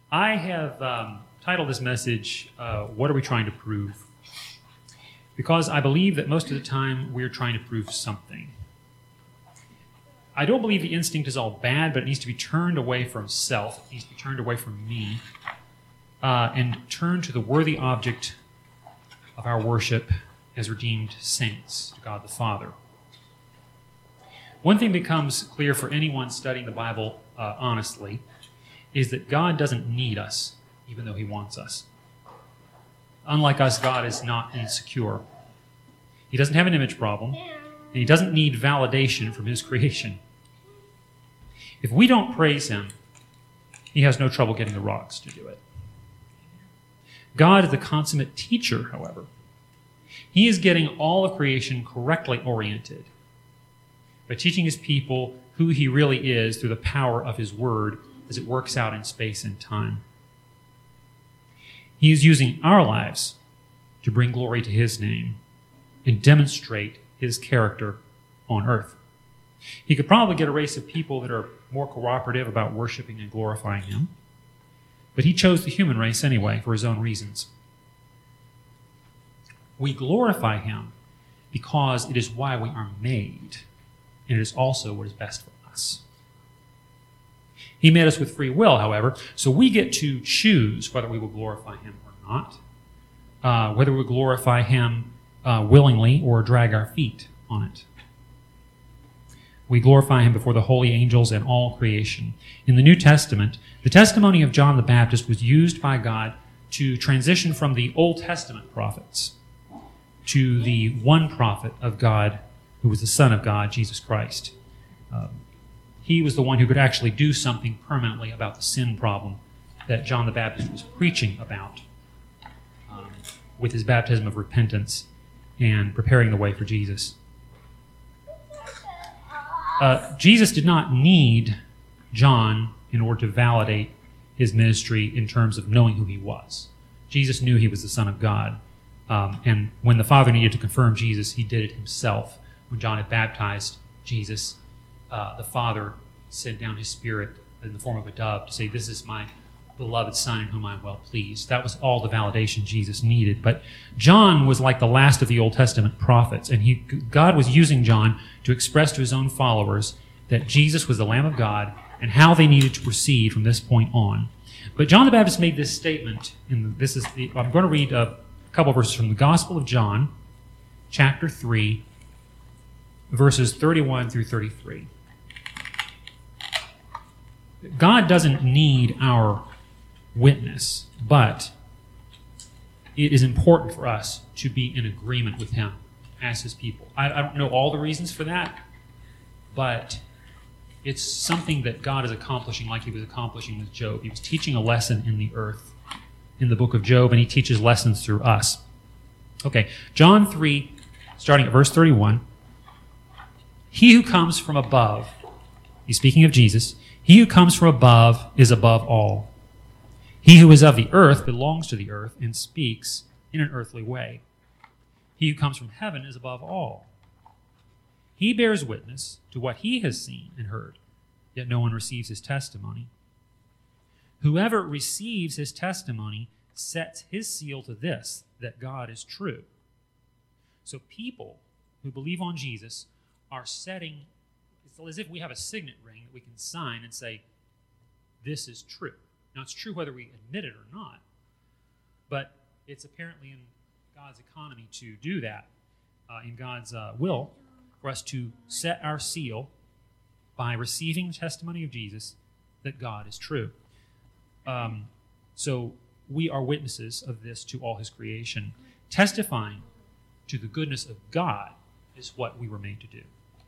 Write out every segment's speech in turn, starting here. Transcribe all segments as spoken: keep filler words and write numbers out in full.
I have um, titled this message, uh, What Are We Trying to Prove? Because I believe that most of the time we're trying to prove something. I don't believe the instinct is all bad, but it needs to be turned away from self. It needs to be turned away from me uh, and turned to the worthy object of our worship as redeemed saints, to God the Father. One thing becomes clear for anyone studying the Bible uh, honestly is that God doesn't need us, even though he wants us. Unlike us, God is not insecure. He doesn't have an image problem, and he doesn't need validation from his creation. If we don't praise him, he has no trouble getting the rocks to do it. God is the consummate teacher, however. He is getting all of creation correctly oriented by teaching his people who he really is through the power of his word as it works out in space and time. He is using our lives to bring glory to his name and demonstrate his character on earth. He could probably get a race of people that are more cooperative about worshiping and glorifying him, but he chose the human race anyway for his own reasons. We glorify him because it is why we are made, and it is also what is best for us. He made us with free will, however, so we get to choose whether we will glorify him or not, uh, whether we glorify him uh, willingly or drag our feet on it. We glorify him before the holy angels and all creation. In the New Testament, the testimony of John the Baptist was used by God to transition from the Old Testament prophets to the one prophet of God who was the Son of God, Jesus Christ. Um, he was the one who could actually do something permanently about the sin problem that John the Baptist was preaching about um, with his baptism of repentance and preparing the way for Jesus. Uh, Jesus did not need John in order to validate his ministry in terms of knowing who he was. Jesus knew he was the Son of God. Um, and when the Father needed to confirm Jesus, he did it himself. When John had baptized Jesus, uh, the Father sent down his Spirit in the form of a dove to say, "This is my beloved Son in whom I am well pleased." That was all the validation Jesus needed. But John was like the last of the Old Testament prophets, and he, God was using John to express to his own followers that Jesus was the Lamb of God and how they needed to proceed from this point on. But John the Baptist made this statement, and this is the, I'm going to read a couple of verses from the Gospel of John, chapter three, verses thirty-one through thirty-three. God doesn't need our witness, but it is important for us to be in agreement with him as his people. I, I don't know all the reasons for that, but it's something that God is accomplishing like he was accomplishing with Job. He was teaching a lesson in the earth in the book of Job, and he teaches lessons through us. Okay, John three, starting at verse thirty-one. He who comes from above, he's speaking of Jesus, he who comes from above is above all. He who is of the earth belongs to the earth and speaks in an earthly way. He who comes from heaven is above all. He bears witness to what he has seen and heard, yet no one receives his testimony. Whoever receives his testimony sets his seal to this, that God is true. So people who believe on Jesus are setting, it's as if we have a signet ring that we can sign and say, this is true. Now, it's true whether we admit it or not, but it's apparently in God's economy to do that, uh, in God's uh, will, for us to set our seal by receiving the testimony of Jesus that God is true. Um, so we are witnesses of this to all his creation. Testifying to the goodness of God is what we were made to do.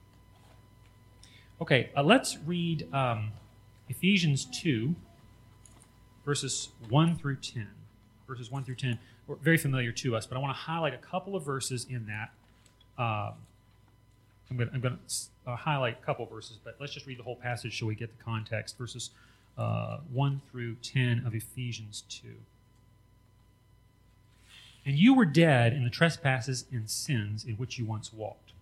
Okay, uh, let's read um, Ephesians two, verses one through ten. Verses one through ten are very familiar to us, but I want to highlight a couple of verses in that. Um, I'm going I'm to uh, highlight a couple of verses, but let's just read the whole passage so we get the context. Verses uh, one through ten of Ephesians two. And you were dead in the trespasses and sins in which you once walked,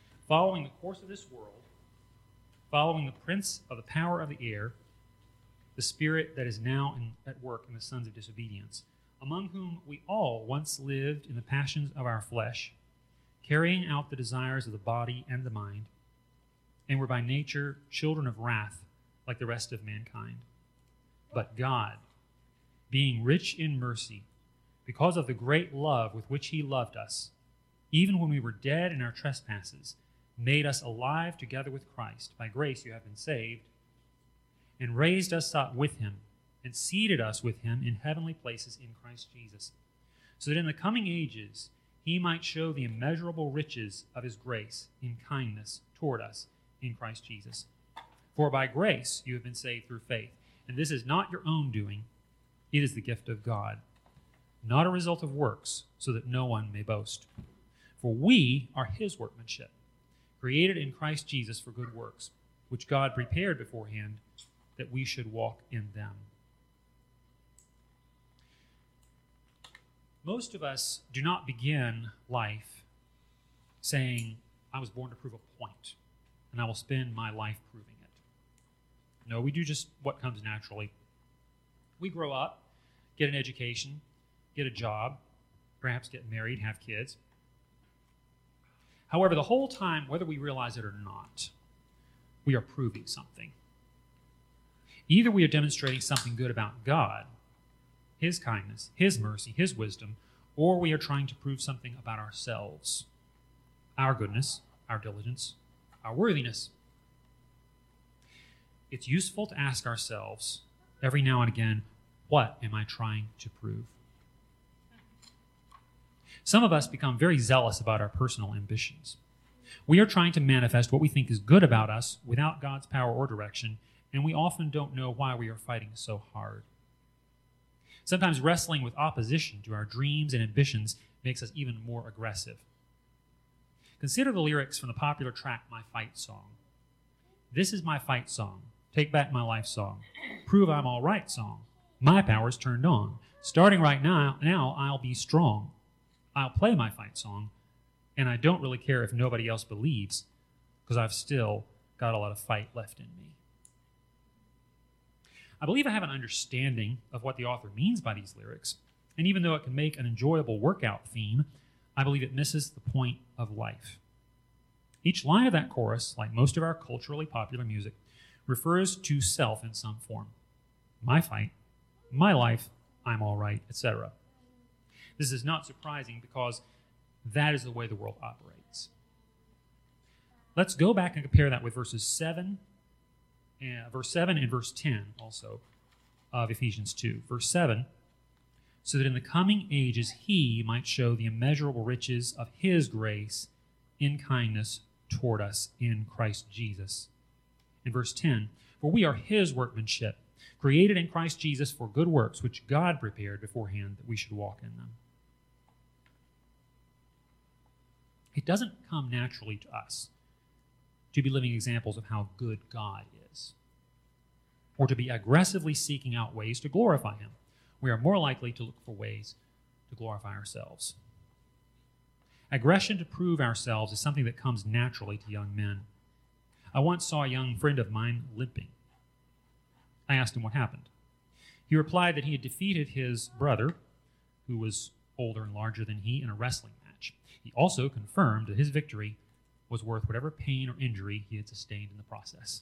following the course of this world, following the prince of the power of the air, the spirit that is now in, at work in the sons of disobedience, among whom we all once lived in the passions of our flesh, carrying out the desires of the body and the mind, and were by nature children of wrath like the rest of mankind. But God, being rich in mercy, because of the great love with which he loved us, even when we were dead in our trespasses, made us alive together with Christ. By grace you have been saved, and raised us up with him, and seated us with him in heavenly places in Christ Jesus, so that in the coming ages he might show the immeasurable riches of his grace in kindness toward us in Christ Jesus. For by grace you have been saved through faith, and this is not your own doing, it is the gift of God, not a result of works, so that no one may boast. For we are his workmanship, created in Christ Jesus for good works, which God prepared beforehand that we should walk in them. Most of us do not begin life saying, I was born to prove a point, and I will spend my life proving it. No, we do just what comes naturally. We grow up, get an education, get a job, perhaps get married, have kids. However, the whole time, whether we realize it or not, we are proving something. Either we are demonstrating something good about God, his kindness, his mercy, his wisdom, or we are trying to prove something about ourselves, our goodness, our diligence, our worthiness. It's useful to ask ourselves every now and again, what am I trying to prove? Some of us become very zealous about our personal ambitions. We are trying to manifest what we think is good about us without God's power or direction, and we often don't know why we are fighting so hard. Sometimes wrestling with opposition to our dreams and ambitions makes us even more aggressive. Consider the lyrics from the popular track My Fight Song. This is my fight song. Take back my life song. Prove I'm all right song. My power's turned on. Starting right now, now I'll be strong. I'll play my fight song, and I don't really care if nobody else believes, because I've still got a lot of fight left in me. I believe I have an understanding of what the author means by these lyrics, and even though it can make an enjoyable workout theme, I believe it misses the point of life. Each line of that chorus, like most of our culturally popular music, refers to self in some form. My fight, my life, I'm all right, et cetera. This is not surprising because that is the way the world operates. Let's go back and compare that with verses seven, and verse seven and verse ten also of Ephesians two. Verse seven, so that in the coming ages he might show the immeasurable riches of his grace in kindness toward us in Christ Jesus. In verse ten, for we are his workmanship, created in Christ Jesus for good works, which God prepared beforehand that we should walk in them. It doesn't come naturally to us to be living examples of how good God is, or to be aggressively seeking out ways to glorify him. We are more likely to look for ways to glorify ourselves. Aggression to prove ourselves is something that comes naturally to young men. I once saw a young friend of mine limping. I asked him what happened. He replied that he had defeated his brother, who was older and larger than he, in a wrestling match. He also confirmed that his victory was worth whatever pain or injury he had sustained in the process.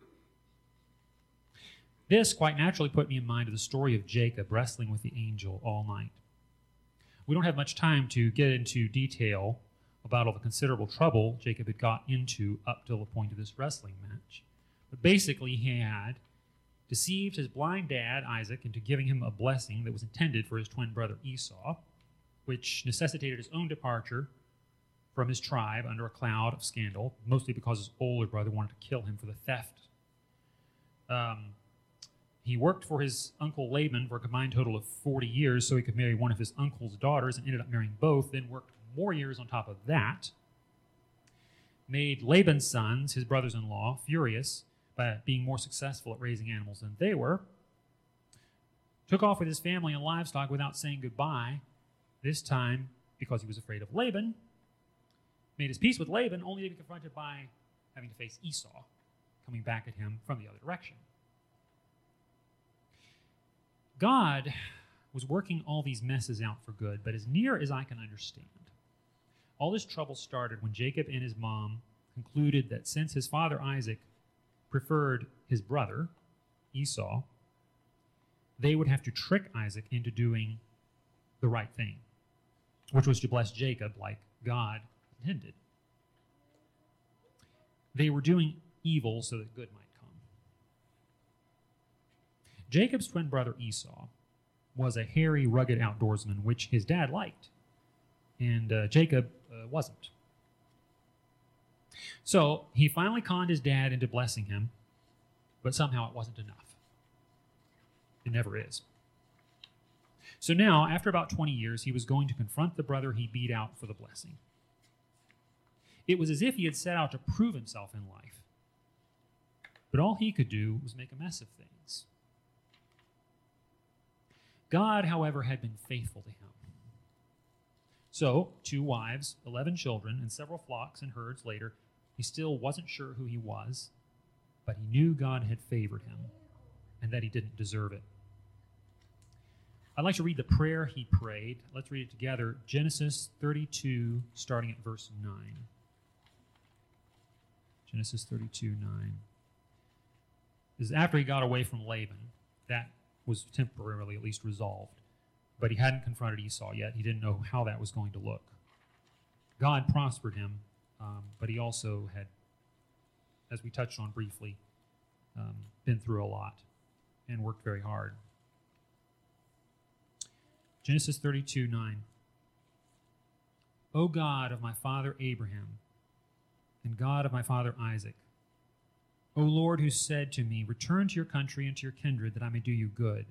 This quite naturally put me in mind of the story of Jacob wrestling with the angel all night. We don't have much time to get into detail about all the considerable trouble Jacob had got into up till the point of this wrestling match. But basically, he had deceived his blind dad, Isaac, into giving him a blessing that was intended for his twin brother Esau, which necessitated his own departure from his tribe under a cloud of scandal, mostly because his older brother wanted to kill him for the theft. Um, he worked for his uncle Laban for a combined total of forty years so he could marry one of his uncle's daughters, and ended up marrying both, then worked more years on top of that, made Laban's sons, his brothers-in-law, furious by being more successful at raising animals than they were, took off with his family and livestock without saying goodbye, this time because he was afraid of Laban, made his peace with Laban only to be confronted by having to face Esau coming back at him from the other direction. God was working all these messes out for good, but as near as I can understand, all this trouble started when Jacob and his mom concluded that since his father Isaac preferred his brother, Esau, they would have to trick Isaac into doing the right thing, which was to bless Jacob like God intended. They were doing evil so that good might come. Jacob's twin brother Esau was a hairy, rugged outdoorsman, which his dad liked, and uh, Jacob uh, wasn't. So he finally conned his dad into blessing him, but somehow it wasn't enough. It never is. So now, after about twenty years, he was going to confront the brother he beat out for the blessing. It was as if he had set out to prove himself in life. But all he could do was make a mess of things. God, however, had been faithful to him. So, two wives, eleven children, and several flocks and herds later, he still wasn't sure who he was, but he knew God had favored him and that he didn't deserve it. I'd like to read the prayer he prayed. Let's read it together. Genesis thirty-two, starting at verse nine. Genesis thirty-two, nine. This is after he got away from Laban. That was temporarily at least resolved. But he hadn't confronted Esau yet. He didn't know how that was going to look. God prospered him, um, but he also had, as we touched on briefly, um, been through a lot and worked very hard. Genesis thirty-two, nine. O God of my father Abraham, and God of my father Isaac, O Lord, who said to me, return to your country and to your kindred, that I may do you good.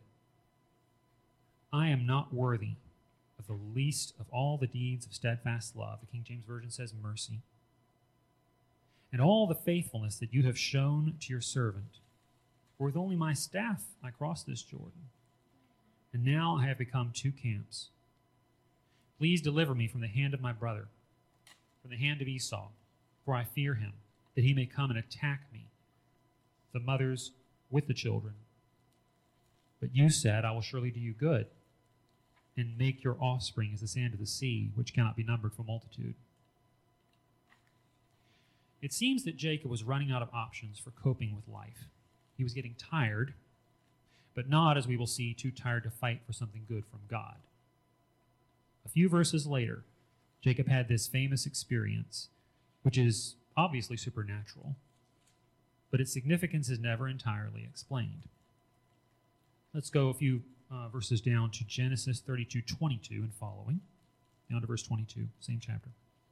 I am not worthy of the least of all the deeds of steadfast love. The King James Version says mercy. And all the faithfulness that you have shown to your servant. For with only my staff I crossed this Jordan. And now I have become two camps. Please deliver me from the hand of my brother, from the hand of Esau, for I fear him, that he may come and attack me, the mothers with the children. But you said, I will surely do you good, and make your offspring as the sand of the sea, which cannot be numbered for multitude. It seems that Jacob was running out of options for coping with life. He was getting tired, but not, as we will see, too tired to fight for something good from God. A few verses later, Jacob had this famous experience, which is obviously supernatural, but its significance is never entirely explained. Let's go a few uh, verses down to Genesis thirty-two, twenty-two and following. Down to verse twenty-two, same chapter.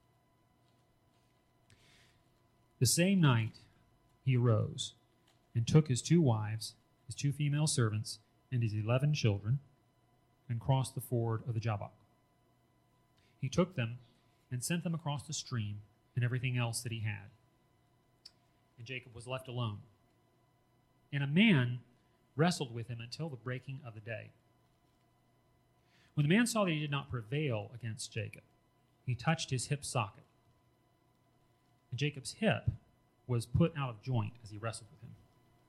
The same night he arose and took his two wives, his two female servants, and his eleven children, and crossed the ford of the Jabbok. He took them and sent them across the stream and everything else that he had. And Jacob was left alone. And a man wrestled with him until the breaking of the day. When the man saw that he did not prevail against Jacob, he touched his hip socket. And Jacob's hip was put out of joint as he wrestled with him.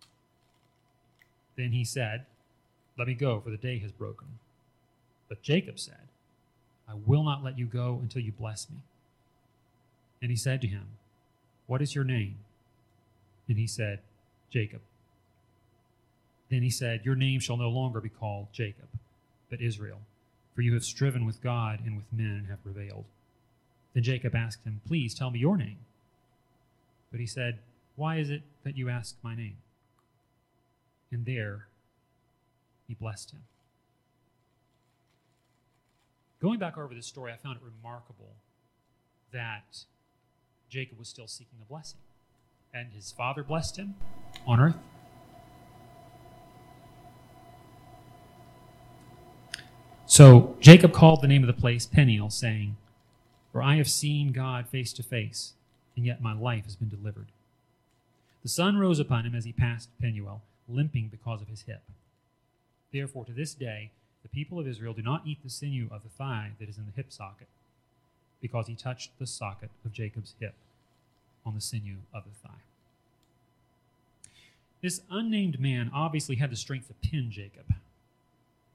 Then he said, let me go, for the day has broken. But Jacob said, I will not let you go until you bless me. And he said to him, what is your name? And he said, Jacob. Then he said, your name shall no longer be called Jacob, but Israel, for you have striven with God and with men and have prevailed. Then Jacob asked him, please tell me your name. But he said, why is it that you ask my name? And there he blessed him. Going back over this story, I found it remarkable that Jacob was still seeking a blessing. And his father blessed him on earth. So Jacob called the name of the place Peniel, saying, for I have seen God face to face, and yet my life has been delivered. The sun rose upon him as he passed Penuel, limping because of his hip. Therefore, to this day, the people of Israel do not eat the sinew of the thigh that is in the hip socket, because he touched the socket of Jacob's hip on the sinew of the thigh. This unnamed man obviously had the strength to pin Jacob,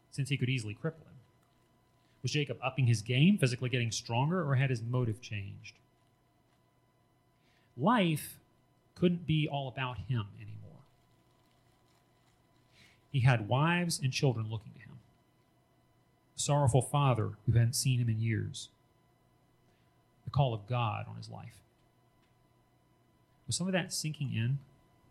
since he could easily cripple him? Was Jacob upping his game, physically getting stronger, or had his motive changed? Life couldn't be all about him anymore. He had wives and children looking to him, a sorrowful father who hadn't seen him in years, the call of God on his life. Was some of that sinking in?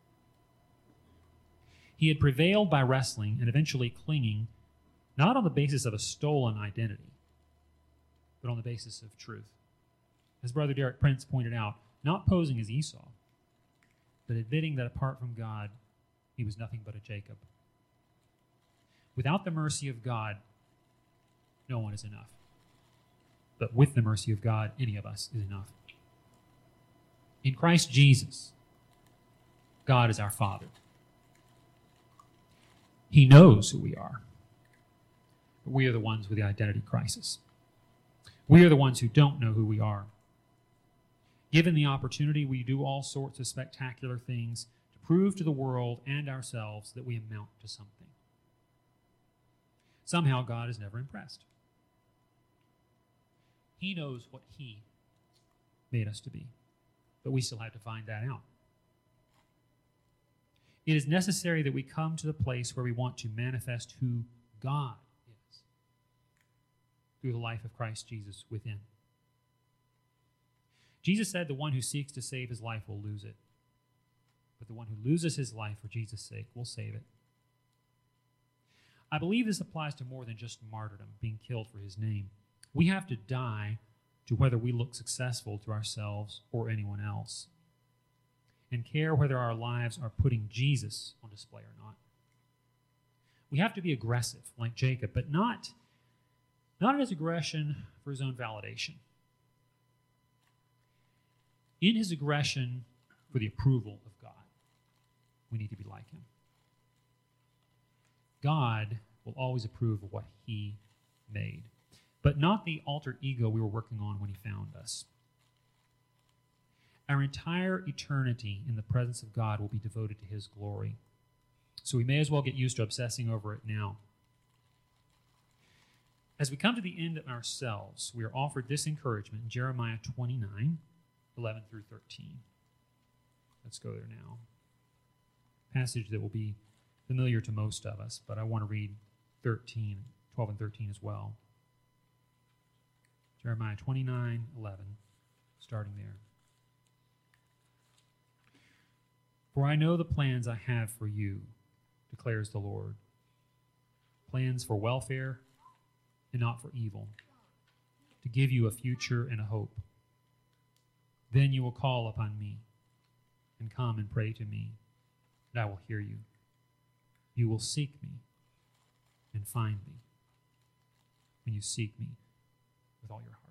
He had prevailed by wrestling and eventually clinging, not on the basis of a stolen identity, but on the basis of truth. As Brother Derek Prince pointed out, not posing as Esau, but admitting that apart from God, he was nothing but a Jacob. Without the mercy of God, no one is enough. But with the mercy of God, any of us is enough. In Christ Jesus, God is our Father. He knows who we are. But we are the ones with the identity crisis. We are the ones who don't know who we are. Given the opportunity, we do all sorts of spectacular things to prove to the world and ourselves that we amount to something. Somehow God is never impressed. He knows what he made us to be, but we still have to find that out. It is necessary that we come to the place where we want to manifest who God is through the life of Christ Jesus within. Jesus said the one who seeks to save his life will lose it, but the one who loses his life for Jesus' sake will save it. I believe this applies to more than just martyrdom, being killed for his name. We have to die to whether we look successful to ourselves or anyone else, and care whether our lives are putting Jesus on display or not. We have to be aggressive, like Jacob, but not, not in his aggression for his own validation. In his aggression for the approval of God, we need to be like him. God will always approve of what he made, but not the alter ego we were working on when he found us. Our entire eternity in the presence of God will be devoted to his glory. So we may as well get used to obsessing over it now. As we come to the end of ourselves, we are offered this encouragement in Jeremiah twenty-nine, eleven through thirteen. Let's go there now. Passage that will be familiar to most of us, but I want to read thirteen, twelve and thirteen as well. Jeremiah twenty-nine, eleven, starting there. For I know the plans I have for you, declares the Lord. Plans for welfare and not for evil, to give you a future and a hope. Then you will call upon me and come and pray to me, and I will hear you. You will seek me and find me when you seek me with all your heart.